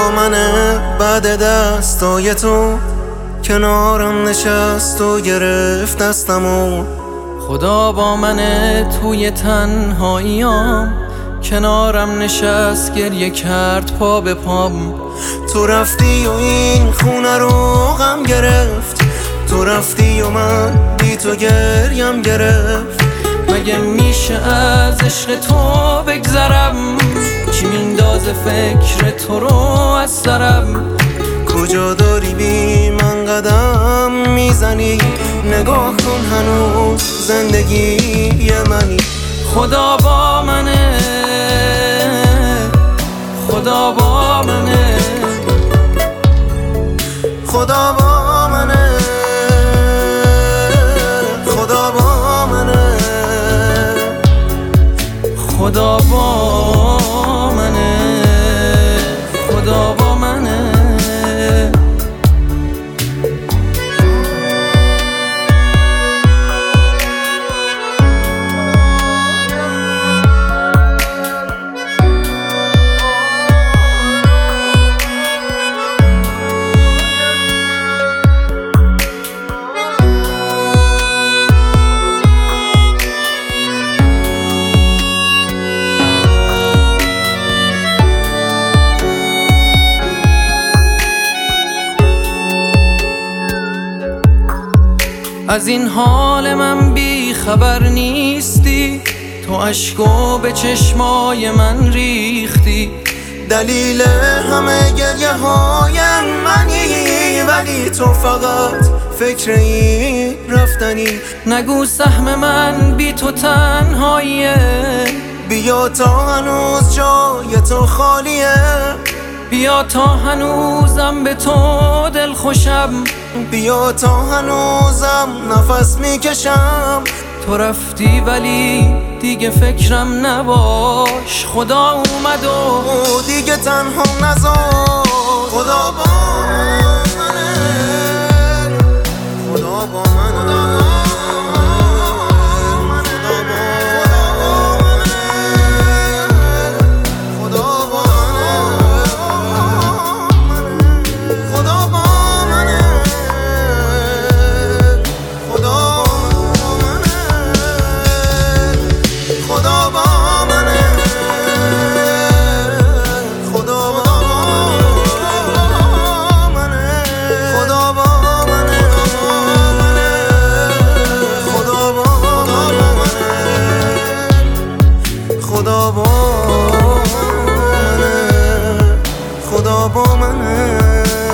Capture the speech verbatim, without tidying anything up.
با منه بعد دستای تو، کنارم نشست و گرفت دستمو. خدا با منه توی تنهاییام، کنارم نشست گریه کرد پا به پام. تو رفتی و این خونه رو غم گرفت، تو رفتی و من بی تو گریم گرفت. مگه میشه از عشق تو بگذرم؟ چی میندازه فکر تو رو از سرم؟ کجا داری بی من قدم میزنی؟ نگاه کن هنوز زندگی منی. خدا با منه، خدا با منه، خدا با منه، خدا با منه، خدا با منه، خدا با منه. از این حال من بی خبر نیستی، تو اشکو به چشمای من ریختی. دلیل همه گریه های منی، ولی تو فقط فکر این رفتنی. نگو سهم من بی تو تنهاییه، بیا تا هنوز جای تو خالیه. بیا تا هنوزم به تو دل خوشم، بیا تا هنوزم نفس میکشم. تو رفتی ولی دیگه فکرم نباش، خدا اومد و دیگه تنها نذار. خدا با منه، خدا با منه، خدا با منه، خدا با منه.